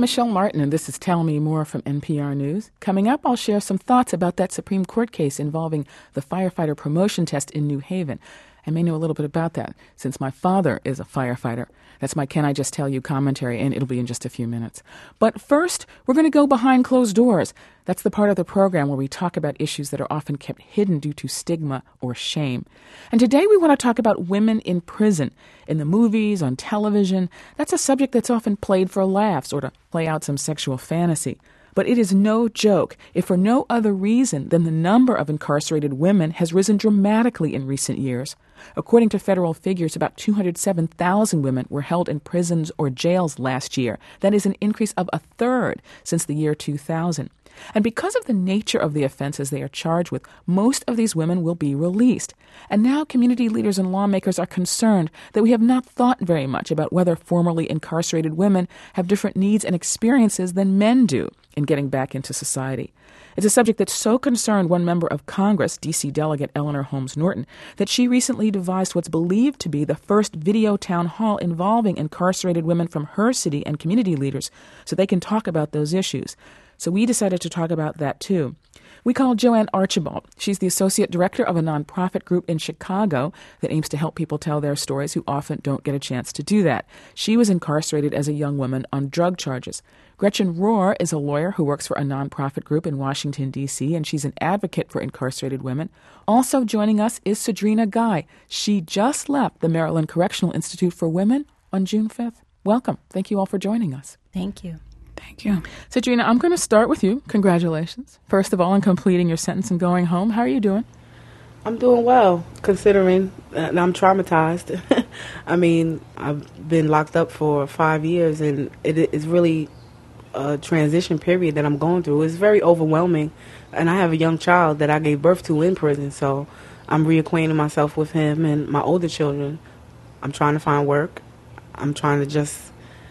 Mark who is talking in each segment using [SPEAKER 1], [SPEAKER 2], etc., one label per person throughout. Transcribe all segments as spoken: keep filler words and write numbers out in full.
[SPEAKER 1] Michelle Martin, and this is Tell Me More from N P R News. Coming up, I'll share some thoughts about that Supreme Court case involving the firefighter promotion test in New Haven. I may know a little bit about that, since my father is a firefighter. That's my Can I Just Tell You commentary, and it'll be in just a few minutes. But first, we're going to go behind closed doors. That's the part of the program where we talk about issues that are often kept hidden due to stigma or shame. And today we want to talk about women in prison. In the movies, on television, that's a subject that's often played for laughs or to play out some sexual fantasy. But it is no joke, if for no other reason than the number of incarcerated women has risen dramatically in recent years. According to federal figures, about two hundred seven thousand women were held in prisons or jails last year. That is an increase of a third since the year two thousand. And because of the nature of the offenses they are charged with, most of these women will be released. And now community leaders and lawmakers are concerned that we have not thought very much about whether formerly incarcerated women have different needs and experiences than men do in getting back into society. It's a subject that so concerned one member of Congress, D C Delegate Eleanor Holmes Norton, that she recently devised what's believed to be the first video town hall involving incarcerated women from her city and community leaders so they can talk about those issues. So we decided to talk about that, too. We called Joanne Archibald. She's the associate director of a nonprofit group in Chicago that aims to help people tell their stories who often don't get a chance to do that. She was incarcerated as a young woman on drug charges. Gretchen Rohr is a lawyer who works for a nonprofit group in Washington, D C, and she's an advocate for incarcerated women. Also joining us is Cedrina Guy. She just left the Maryland Correctional Institute for Women on June fifth. Welcome. Thank you all for joining us.
[SPEAKER 2] Thank you.
[SPEAKER 1] Thank you. Cedrina, I'm going to start with you. Congratulations. First of all, on completing your sentence and going home. How are you doing?
[SPEAKER 3] I'm doing well, considering that I'm traumatized. I mean, I've been locked up for five years, and it is really a transition period that I'm going through. It's very overwhelming, and I have a young child that I gave birth to in prison, so I'm reacquainting myself with him and my older children. I'm trying to find work. I'm trying to just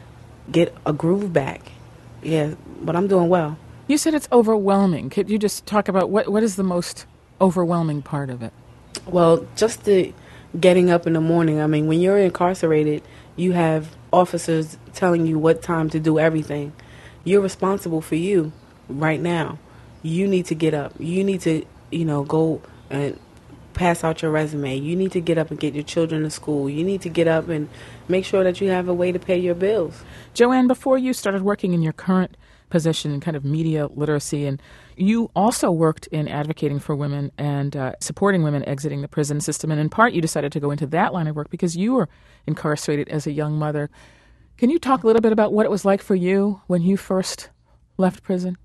[SPEAKER 3] get a groove back. Yeah, but I'm doing well.
[SPEAKER 1] You said it's overwhelming. Could you just talk about what what is the most overwhelming part of it?
[SPEAKER 3] Well, just the getting up in the morning. I mean, when you're incarcerated, you have officers telling you what time to do everything. You're responsible for you right now. You need to get up. You need to, you know, go and pass out your resume. You need to get up and get your children to school. You need to get up and make sure that you have a way to pay your bills.
[SPEAKER 1] Joanne, before you started working in your current position in kind of media literacy, and you also worked in advocating for women and uh, supporting women exiting the prison system, and in part you decided to go into that line of work because you were incarcerated as a young mother. Can you talk a little bit about what it was like for you when you first left prison?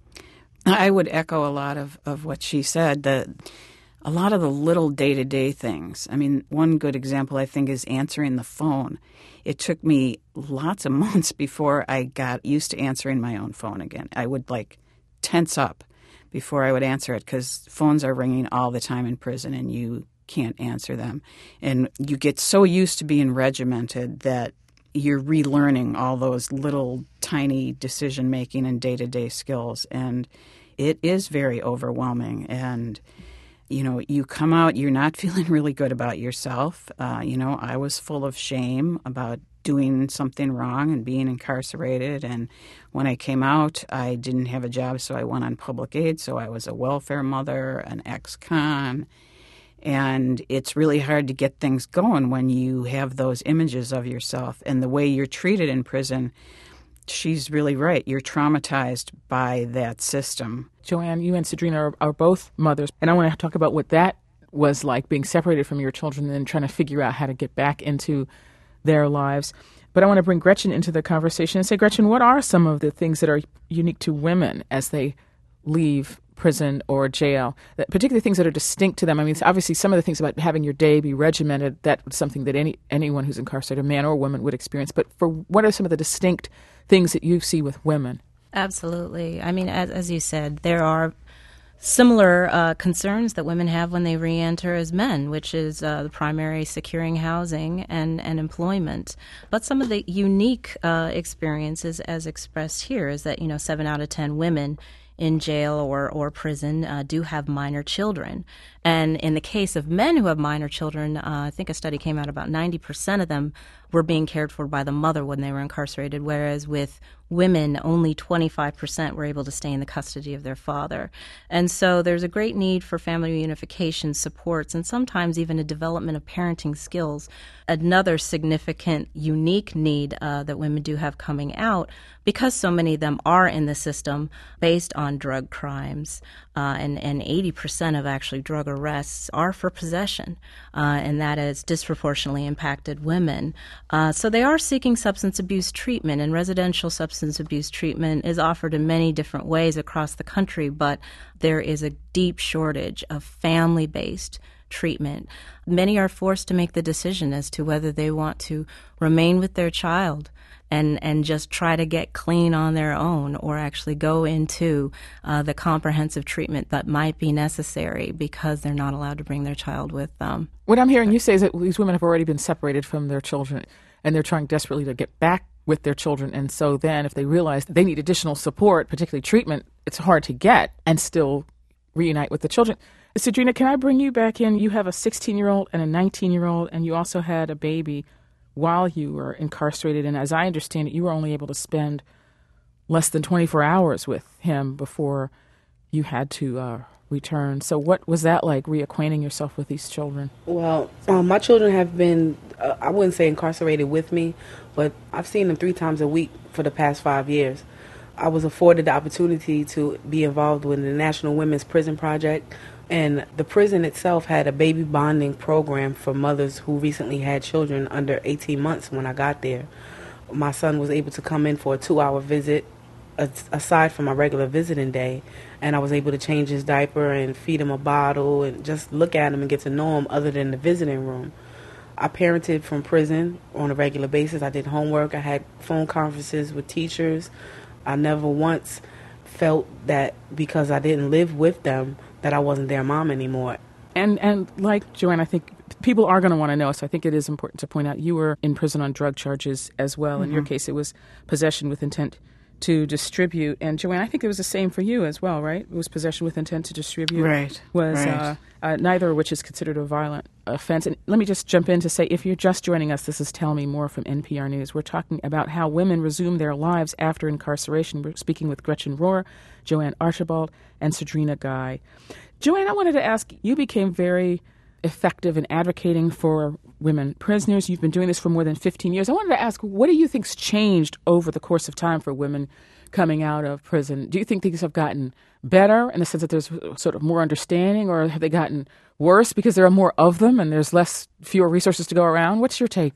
[SPEAKER 4] I would echo a lot of, of what she said. The A lot of the little day-to-day things. I mean, one good example, I think, is answering the phone. It took me lots of months before I got used to answering my own phone again. I would, like, tense up before I would answer it because phones are ringing all the time in prison and you can't answer them. And you get so used to being regimented that you're relearning all those little tiny decision-making and day-to-day skills. And it is very overwhelming. And you know, you come out, you're not feeling really good about yourself. Uh, you know, I was full of shame about doing something wrong and being incarcerated. And when I came out, I didn't have a job, so I went on public aid. So I was a welfare mother, an ex-con. And it's really hard to get things going when you have those images of yourself. And the way you're treated in prison, she's really right. You're traumatized by that system.
[SPEAKER 1] Joanne, you and Cedrina are, are both mothers, and I want to talk about what that was like, being separated from your children and then trying to figure out how to get back into their lives. But I want to bring Gretchen into the conversation and say, Gretchen, what are some of the things that are unique to women as they leave prison or jail, that, particularly things that are distinct to them? I mean, obviously some of the things about having your day be regimented, that's something that any anyone who's incarcerated, man or woman, would experience. But for what are some of the distinct things that you see with women?
[SPEAKER 2] Absolutely. I mean, as, as you said, there are similar uh, concerns that women have when they reenter as men, which is uh, the primary securing housing and, and employment. But some of the unique uh, experiences as expressed here is that, you know, seven out of ten women in jail or, or prison uh, do have minor children. And in the case of men who have minor children, uh, I think a study came out about ninety percent of them were being cared for by the mother when they were incarcerated, whereas with women, only twenty-five percent were able to stay in the custody of their father. And so there's a great need for family reunification supports and sometimes even a development of parenting skills. Another significant, unique need uh, that women do have coming out, because so many of them are in the system based on drug crimes, uh, and, and eighty percent of actually drug arrests are for possession, uh, and that has disproportionately impacted women. Uh, so they are seeking substance abuse treatment, and residential substance abuse treatment is offered in many different ways across the country, but there is a deep shortage of family-based treatment. Many are forced to make the decision as to whether they want to remain with their child and, and just try to get clean on their own, or actually go into uh, the comprehensive treatment that might be necessary because they're not allowed to bring their child with them.
[SPEAKER 1] What I'm hearing you say is that these women have already been separated from their children, and they're trying desperately to get back with their children. And so then if they realize they need additional support, particularly treatment, it's hard to get and still reunite with the children. Cedrina, can I bring you back in? You have a sixteen-year-old and a nineteen-year-old, and you also had a baby while you were incarcerated. And as I understand it, you were only able to spend less than twenty-four hours with him before you had to uh, return. So what was that like, reacquainting yourself with these children?
[SPEAKER 3] Well, um, my children have been, uh, I wouldn't say incarcerated with me, but I've seen them three times a week for the past five years. I was afforded the opportunity to be involved with the National Women's Prison Project, and the prison itself had a baby bonding program for mothers who recently had children under eighteen months when I got there. My son was able to come in for a two-hour visit aside from my regular visiting day, and I was able to change his diaper and feed him a bottle and just look at him and get to know him other than the visiting room. I parented from prison on a regular basis. I did homework. I had phone conferences with teachers. I never once felt that because I didn't live with them that I wasn't their mom anymore.
[SPEAKER 1] And and like Joanne, I think people are going to want to know, so I think it is important to point out you were in prison on drug charges as well. Mm-hmm. In your case, it was possession with intent to distribute. And Joanne, I think it was the same for you as well, right? It was possession with intent to distribute.
[SPEAKER 4] Right.
[SPEAKER 1] Was
[SPEAKER 4] right.
[SPEAKER 1] Uh, uh, neither of which is considered a violent offense. And let me just jump in to say, if you're just joining us, this is Tell Me More from N P R News. We're talking about how women resume their lives after incarceration. We're speaking with Gretchen Rohr, Joanne Archibald, and Cedrina Guy. Joanne, I wanted to ask, you became very effective in advocating for women prisoners. You've been doing this for more than fifteen years. I wanted to ask, what do you think's changed over the course of time for women coming out of prison? Do you think things have gotten better in the sense that there's sort of more understanding, or have they gotten worse because there are more of them and there's less, fewer resources to go around? What's your take?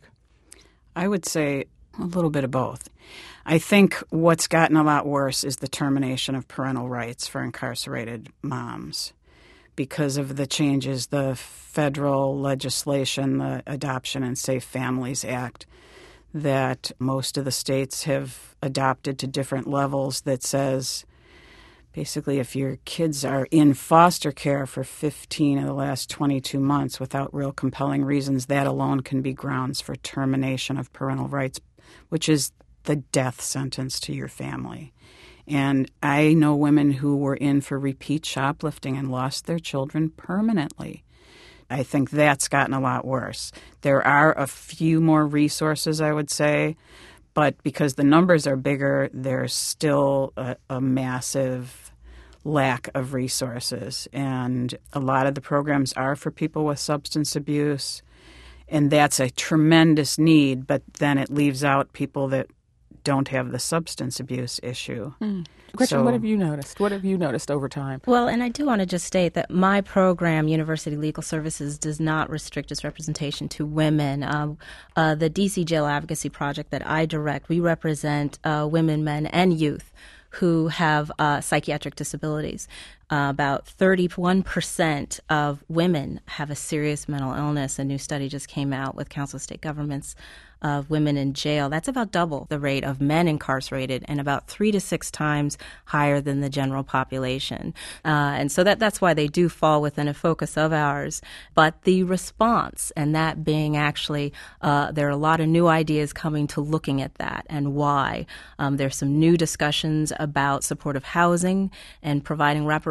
[SPEAKER 4] I would say a little bit of both. I think what's gotten a lot worse is the termination of parental rights for incarcerated moms. Because of the changes, the federal legislation, the Adoption and Safe Families Act, that most of the states have adopted to different levels, that says basically if your kids are in foster care for fifteen of the last twenty-two months without real compelling reasons, that alone can be grounds for termination of parental rights, which is the death sentence to your family. And I know women who were in for repeat shoplifting and lost their children permanently. I think that's gotten a lot worse. There are a few more resources, I would say, but because the numbers are bigger, there's still a, a massive lack of resources. And a lot of the programs are for people with substance abuse, and that's a tremendous need, but then it leaves out people that don't have the substance abuse issue.
[SPEAKER 1] Mm. Gretchen,
[SPEAKER 4] so,
[SPEAKER 1] what have you noticed? What have you noticed over time?
[SPEAKER 2] Well, and I do want to just state that my program, University Legal Services, does not restrict its representation to women. Um, uh, the D C Jail Advocacy Project that I direct, we represent uh, women, men, and youth who have uh, psychiatric disabilities. Uh, about thirty-one percent of women have a serious mental illness. A new study just came out with Council of State Governments of women in jail. That's about double the rate of men incarcerated and about three to six times higher than the general population. Uh, and so that that's why they do fall within a focus of ours. But the response, and that being actually, uh, there are a lot of new ideas coming to looking at that and why. Um, there's some new discussions about supportive housing and providing wraparound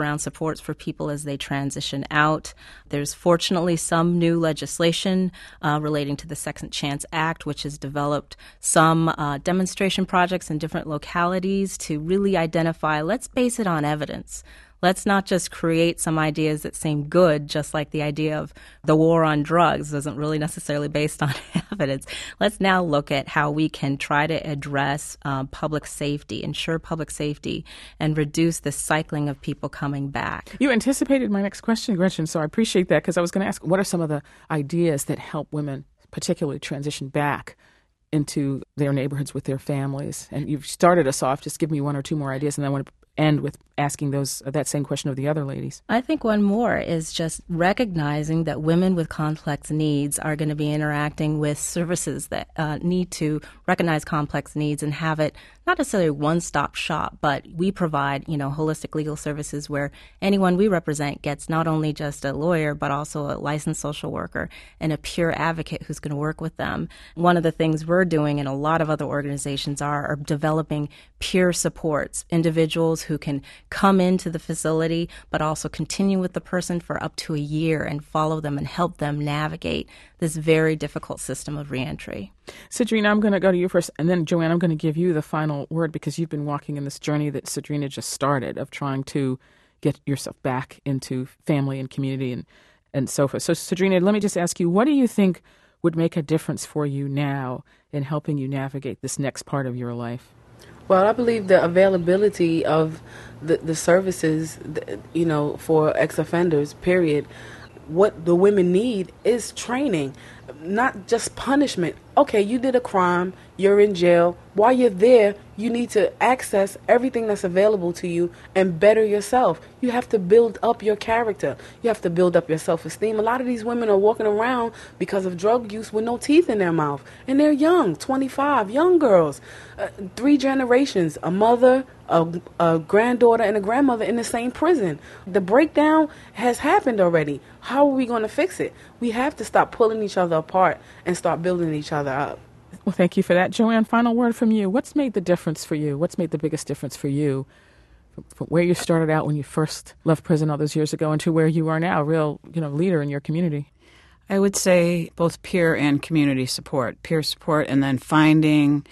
[SPEAKER 2] wraparound supports for people as they transition out. There's fortunately some new legislation uh, relating to the Second Chance Act, which has developed some uh, demonstration projects in different localities to really identify, let's base it on evidence. Let's not just create some ideas that seem good, just like the idea of the war on drugs isn't really necessarily based on evidence. Let's now look at how we can try to address uh, public safety, ensure public safety, and reduce the cycling of people coming back.
[SPEAKER 1] You anticipated my next question, Gretchen, so I appreciate that, because I was going to ask, what are some of the ideas that help women particularly transition back into their neighborhoods with their families? And you've started us off. Just give me one or two more ideas, and then I want to end with asking those that same question of the other ladies.
[SPEAKER 2] I think one more is just recognizing that women with complex needs are going to be interacting with services that uh, need to recognize complex needs and have it not necessarily one-stop shop, but we provide, you know, holistic legal services where anyone we represent gets not only just a lawyer, but also a licensed social worker and a peer advocate who's going to work with them. One of the things we're doing, and a lot of other organizations are, are developing peer supports, individuals who can come into the facility, but also continue with the person for up to a year and follow them and help them navigate this very difficult system of reentry.
[SPEAKER 1] Cedrina, I'm going to go to you first, and then Joanne, I'm going to give you the final word, because you've been walking in this journey that Cedrina just started of trying to get yourself back into family and community and, and so forth. So, Cedrina, let me just ask you, what do you think would make a difference for you now in helping you navigate this next part of your life?
[SPEAKER 3] Well, I believe the availability of the, the services, you know, for ex-offenders, period. What the women need is training, not just punishment. Okay, you did a crime, you're in jail. While you're there, you need to access everything that's available to you and better yourself. You have to build up your character. You have to build up your self-esteem. A lot of these women are walking around because of drug use with no teeth in their mouth. And they're young, twenty-five, young girls. Uh, three generations, a mother, a, a granddaughter, and a grandmother in the same prison. The breakdown has happened already. How are we going to fix it? We have to stop pulling each other apart and start building each other up.
[SPEAKER 1] Well, thank you for that. Joanne, final word from you. What's made the difference for you? What's made the biggest difference for you from, from where you started out when you first left prison all those years ago and to where you are now, a real, you know, leader in your community?
[SPEAKER 4] I would say both peer and community support. Peer support, and then finding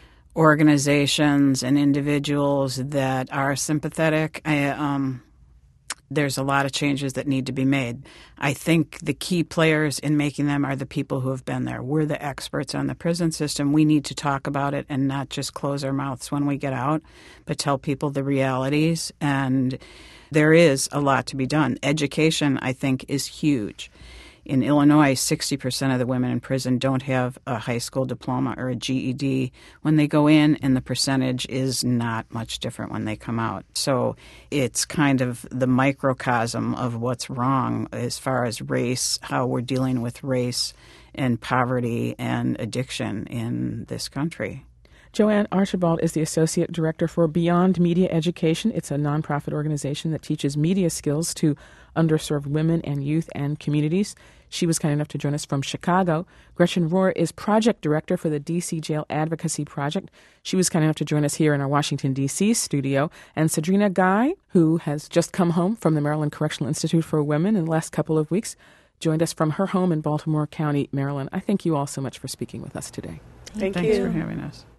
[SPEAKER 4] organizations and individuals that are sympathetic. I, um, there's a lot of changes that need to be made. I think the key players in making them are the people who have been there. We're the experts on the prison system. We need to talk about it and not just close our mouths when we get out, but tell people the realities. And there is a lot to be done. Education, I think, is huge. In Illinois, sixty percent of the women in prison don't have a high school diploma or a G E D when they go in, and the percentage is not much different when they come out. So it's kind of the microcosm of what's wrong as far as race, how we're dealing with race and poverty and addiction in this country.
[SPEAKER 1] Joanne Archibald is the Associate Director for Beyond Media Education. It's a nonprofit organization that teaches media skills to underserved women and youth and communities. She was kind enough to join us from Chicago. Gretchen Rohr is Project Director for the D C Jail Advocacy Project. She was kind enough to join us here in our Washington, D C studio. And Cedrina Guy, who has just come home from the Maryland Correctional Institute for Women in the last couple of weeks, joined us from her home in Baltimore County, Maryland. I thank you all so much for speaking with us today.
[SPEAKER 3] Thank
[SPEAKER 4] Thanks
[SPEAKER 3] you.
[SPEAKER 4] for having us.